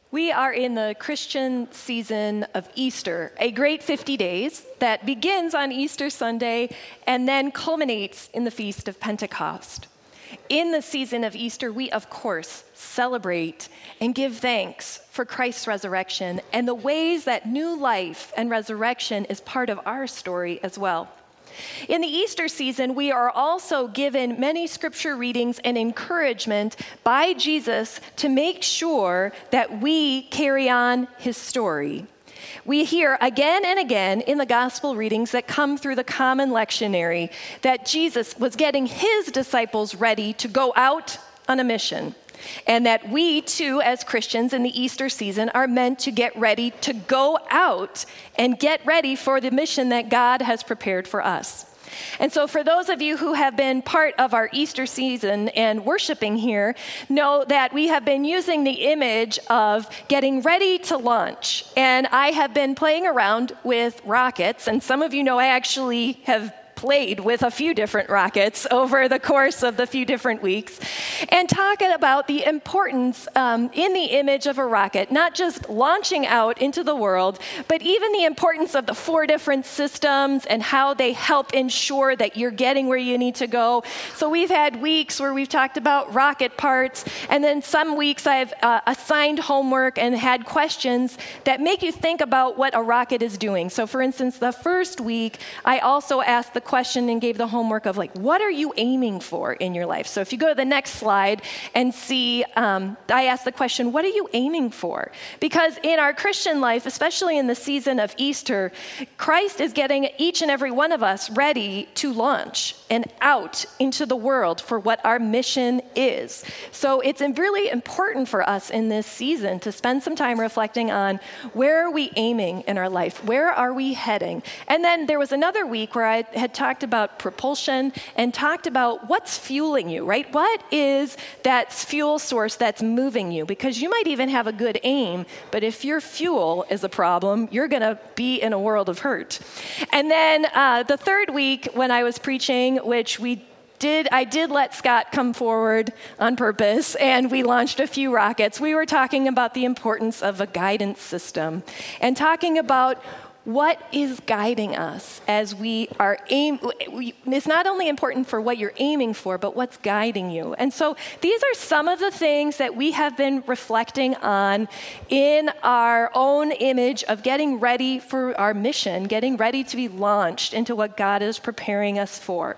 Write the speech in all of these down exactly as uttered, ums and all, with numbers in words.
We are in the Christian season of Easter, a great fifty days that begins on Easter Sunday and then culminates in the Feast of Pentecost. In the season of Easter, we, of course, celebrate and give thanks for Christ's resurrection and the ways that new life and resurrection is part of our story as well. In the Easter season, we are also given many scripture readings and encouragement by Jesus to make sure that we carry on his story. We hear again and again in the gospel readings that come through the common lectionary that Jesus was getting his disciples ready to go out on a mission. And that we too, as Christians in the Easter season, are meant to get ready to go out and get ready for the mission that God has prepared for us. And so for those of you who have been part of our Easter season and worshiping here, know that we have been using the image of getting ready to launch. And I have been playing around with rockets, and some of you know I actually have played with a few different rockets over the course of the few different weeks, and talking about the importance um, in the image of a rocket, not just launching out into the world, but even the importance of the four different systems and how they help ensure that you're getting where you need to go. So we've had weeks where we've talked about rocket parts, and then some weeks I've uh, assigned homework and had questions that make you think about what a rocket is doing. So for instance, the first week, I also asked the question and gave the homework of like, what are you aiming for in your life? So if you go to the next slide and see, um, I asked the question, what are you aiming for? Because in our Christian life, especially in the season of Easter, Christ is getting each and every one of us ready to launch and out into the world for what our mission is. So it's really important for us in this season to spend some time reflecting on where are we aiming in our life? Where are we heading? And then there was another week where I had talked about propulsion and talked about what's fueling you, right? What is that fuel source that's moving you? Because you might even have a good aim, but if your fuel is a problem, you're going to be in a world of hurt. And then uh, the third week when I was preaching, which we Did I did let Scott come forward on purpose, and we launched a few rockets. We were talking about the importance of a guidance system and talking about what is guiding us as we are aim. It's not only important for what you're aiming for, but what's guiding you. And so these are some of the things that we have been reflecting on in our own image of getting ready for our mission, getting ready to be launched into what God is preparing us for.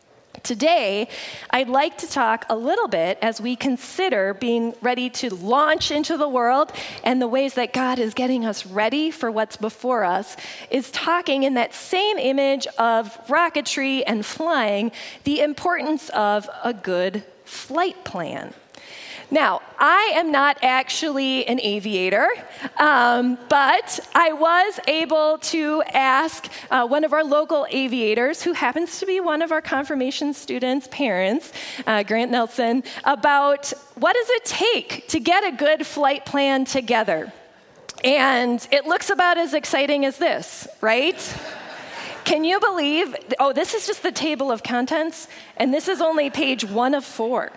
Today, I'd like to talk a little bit as we consider being ready to launch into the world and the ways that God is getting us ready for what's before us, is talking in that same image of rocketry and flying, the importance of a good flight plan. Now, I am not actually an aviator, um, but I was able to ask uh, one of our local aviators, who happens to be one of our confirmation students' parents, uh, Grant Nelson, about what does it take to get a good flight plan together. And it looks about as exciting as this, right? Can you believe, oh, this is just the table of contents, and this is only page one of four.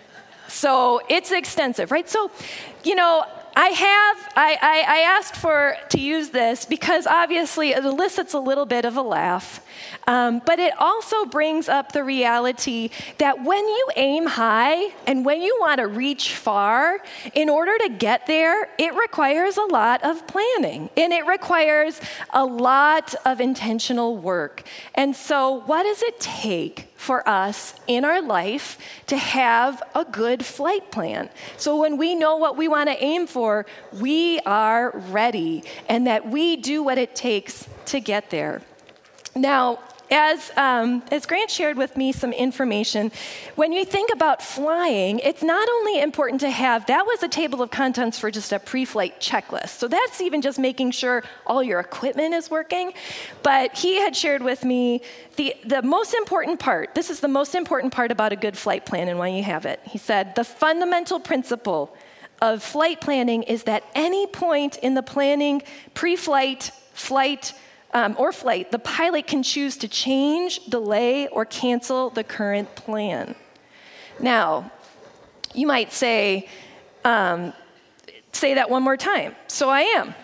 So it's extensive, right? So, you know, I have, I, I, I asked for to use this because obviously it elicits a little bit of a laugh, um, but it also brings up the reality that when you aim high and when you want to reach far, in order to get there, it requires a lot of planning and it requires a lot of intentional work. And so what does it take for us in our life to have a good flight plan? So when we know what we want to aim for, we are ready, and that we do what it takes to get there. Now, As, um, as Grant shared with me some information, when you think about flying, it's not only important to have, that was a table of contents for just a pre-flight checklist. So that's even just making sure all your equipment is working. But he had shared with me the, the most important part, this is the most important part about a good flight plan and why you have it. He said, the fundamental principle of flight planning is that any point in the planning, pre-flight, flight, Um, or flight, the pilot can choose to change, delay, or cancel the current plan. Now, you might say, um, say that one more time. So I am.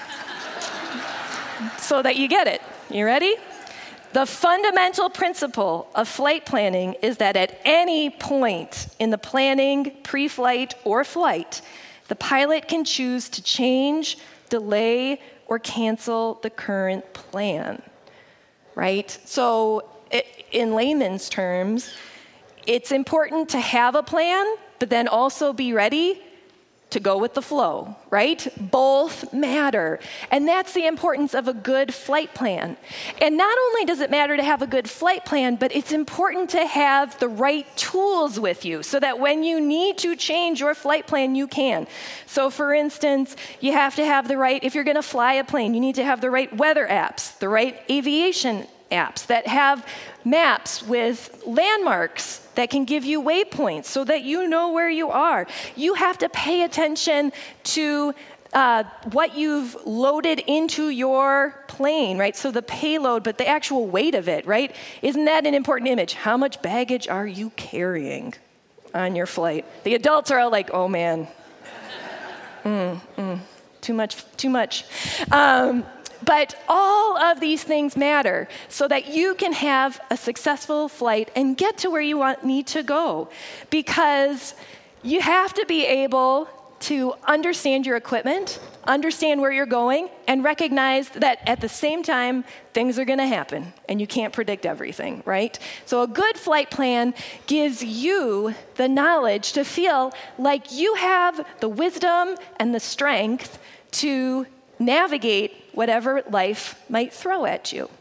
So that you get it. You ready? The fundamental principle of flight planning is that at any point in the planning, pre-flight, or flight, the pilot can choose to change, delay, or cancel the current plan, right? So it, in layman's terms, it's important to have a plan, but then also be ready to go with the flow, right? Both matter. And that's the importance of a good flight plan. And not only does it matter to have a good flight plan, but it's important to have the right tools with you so that when you need to change your flight plan, you can. So for instance, you have to have the right, if you're gonna fly a plane, you need to have the right weather apps, the right aviation apps that have maps with landmarks that can give you waypoints so that you know where you are. You have to pay attention to uh, what you've loaded into your plane, right? So the payload, but the actual weight of it, right? Isn't that an important image? How much baggage are you carrying on your flight? The adults are all like, oh man, mm, mm, too much, too much. Um, But all of these things matter so that you can have a successful flight and get to where you want, need to go. Because you have to be able to understand your equipment, understand where you're going, and recognize that at the same time, things are gonna happen and you can't predict everything, right? So a good flight plan gives you the knowledge to feel like you have the wisdom and the strength to navigate whatever life might throw at you.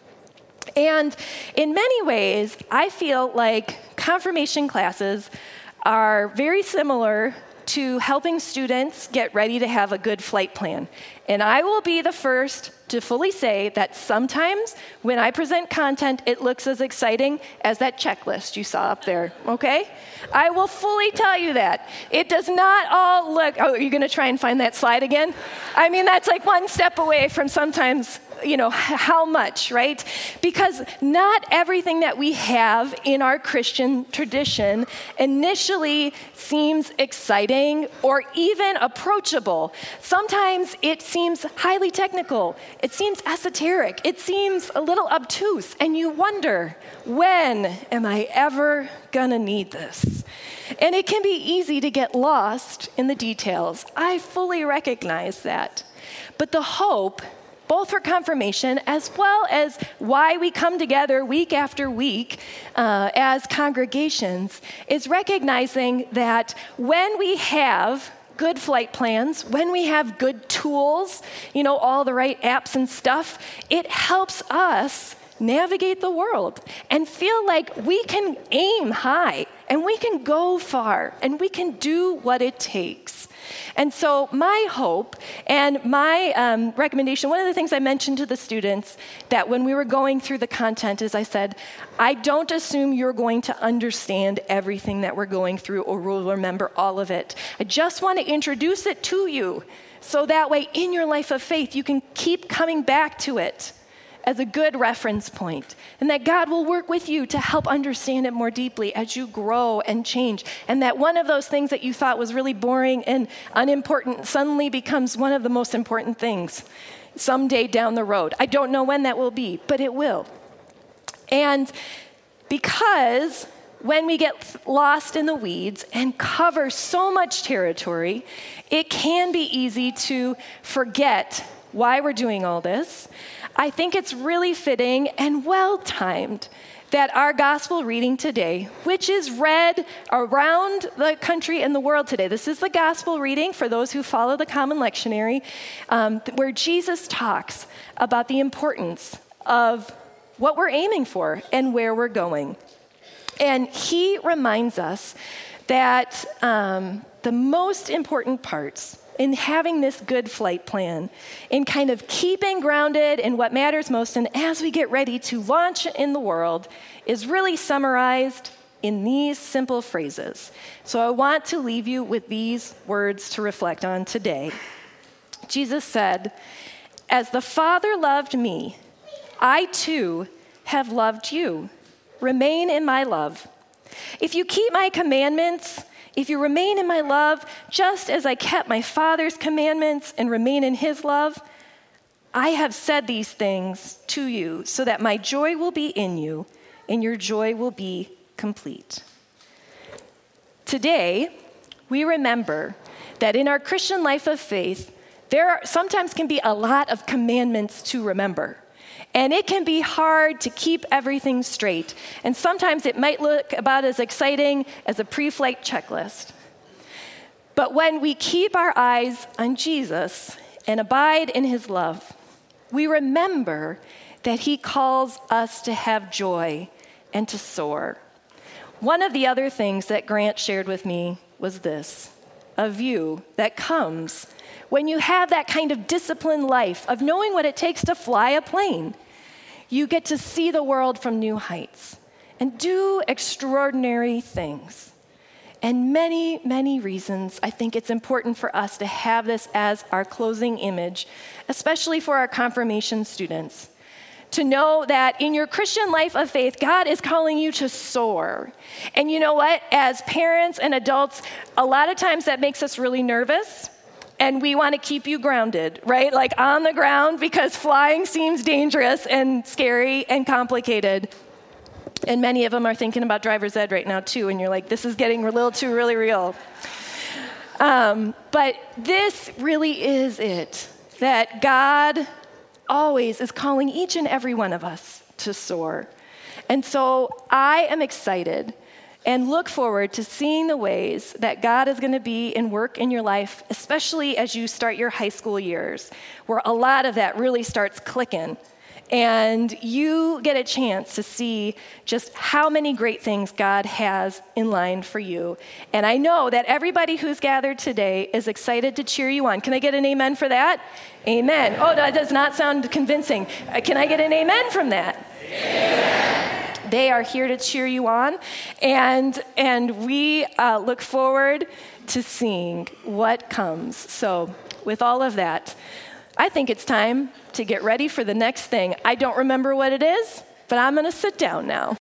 And in many ways, I feel like confirmation classes are very similar to helping students get ready to have a good flight plan. And I will be the first to fully say that sometimes when I present content, it looks as exciting as that checklist you saw up there, okay? I will fully tell you that. It does not all look, oh, are you gonna try and find that slide again? I mean, that's like one step away from sometimes, you know, how much, right? Because not everything that we have in our Christian tradition initially seems exciting or even approachable. Sometimes it seems highly technical. It seems esoteric. It seems a little obtuse. And you wonder, when am I ever gonna need this? And it can be easy to get lost in the details. I fully recognize that. But the hope, both for confirmation as well as why we come together week after week uh, as congregations, is recognizing that when we have good flight plans, when we have good tools, you know, all the right apps and stuff, it helps us navigate the world and feel like we can aim high and we can go far and we can do what it takes. And so my hope and my um, recommendation, one of the things I mentioned to the students that when we were going through the content is I said, I don't assume you're going to understand everything that we're going through or will remember all of it. I just want to introduce it to you so that way in your life of faith you can keep coming back to it as a good reference point, and that God will work with you to help understand it more deeply as you grow and change, and that one of those things that you thought was really boring and unimportant suddenly becomes one of the most important things someday down the road. I don't know when that will be, but it will. And because when we get lost in the weeds and cover so much territory, it can be easy to forget why we're doing all this. I think it's really fitting and well-timed that our gospel reading today, which is read around the country and the world today, this is the gospel reading for those who follow the Common Lectionary, um, where Jesus talks about the importance of what we're aiming for and where we're going. And he reminds us that um, the most important parts in having this good flight plan, in kind of keeping grounded in what matters most, and as we get ready to launch in the world, is really summarized in these simple phrases. So I want to leave you with these words to reflect on today. Jesus said, "As the Father loved me, I too have loved you. Remain in my love. If you keep my commandments, If you remain in my love, just as I kept my Father's commandments and remain in his love, I have said these things to you so that my joy will be in you and your joy will be complete. Today, we remember that in our Christian life of faith, there are, sometimes can be a lot of commandments to remember. And it can be hard to keep everything straight. And sometimes it might look about as exciting as a pre-flight checklist. But when we keep our eyes on Jesus and abide in his love, we remember that he calls us to have joy and to soar. One of the other things that Grant shared with me was this, a view that comes when you have that kind of disciplined life of knowing what it takes to fly a plane. You get to see the world from new heights and do extraordinary things. And many, many reasons, I think it's important for us to have this as our closing image, especially for our confirmation students. To know that in your Christian life of faith, God is calling you to soar. And you know what? As parents and adults, a lot of times that makes us really nervous. And we want to keep you grounded, right? Like on the ground, because flying seems dangerous and scary and complicated. And many of them are thinking about driver's ed right now too. And you're like, this is getting a little too really real. Um, but this really is it, that God always is calling each and every one of us to soar. And so I am excited and look forward to seeing the ways that God is going to be in work in your life, especially as you start your high school years, where a lot of that really starts clicking. And you get a chance to see just how many great things God has in line for you. And I know that everybody who's gathered today is excited to cheer you on. Can I get an amen for that? Amen. Oh, that does not sound convincing. Uh, can I get an amen from that? Amen. They are here to cheer you on, and and we uh, look forward to seeing what comes. So with all of that, I think it's time to get ready for the next thing. I don't remember what it is, but I'm going to sit down now.